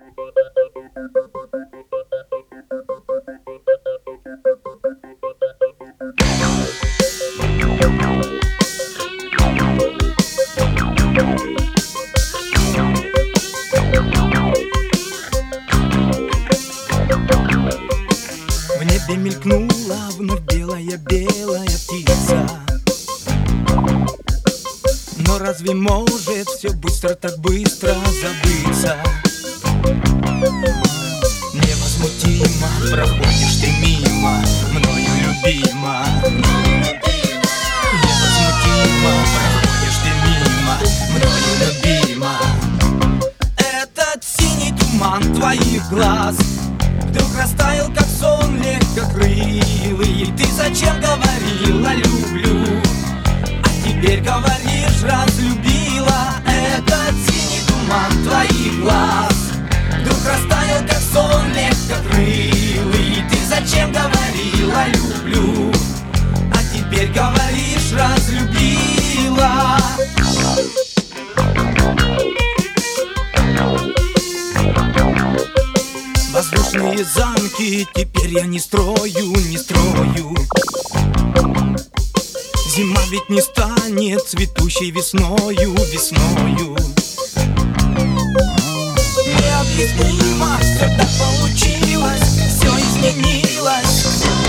В небе мелькнула вновь белая птица. Но разве может все быстро, так быстро забыться? Невозмутимо проходишь ты мимо, мною любима. Невозмутимо проходишь ты мимо, мною любима. Этот синий туман твоих глаз вдруг растаял, как сон легкокрылый. Ты зачем говорила люблю, а теперь говоришь разлюбила? Этот синий туман твоих глаз вдруг растаял, как сон легкокрылый. Ты зачем говорила люблю, а теперь говоришь разлюбила? Воздушные замки теперь я не строю. Зима ведь не станет цветущей весною. Необъяснимо все так получилось, все изменилось.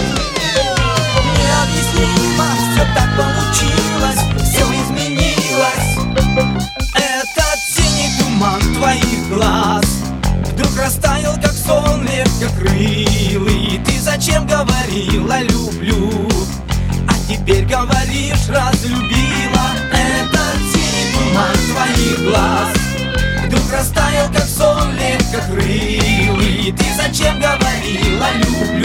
Необъяснимо все так получилось, все изменилось. Этот синий туман твоих глаз вдруг растаял, как сон легкокрылый. Ты зачем говорила люблю, а теперь говоришь разлюбила? Этот синий туман твоих глаз вдруг растаял, как сон легкокрылый. Ты зачем говорила люблю,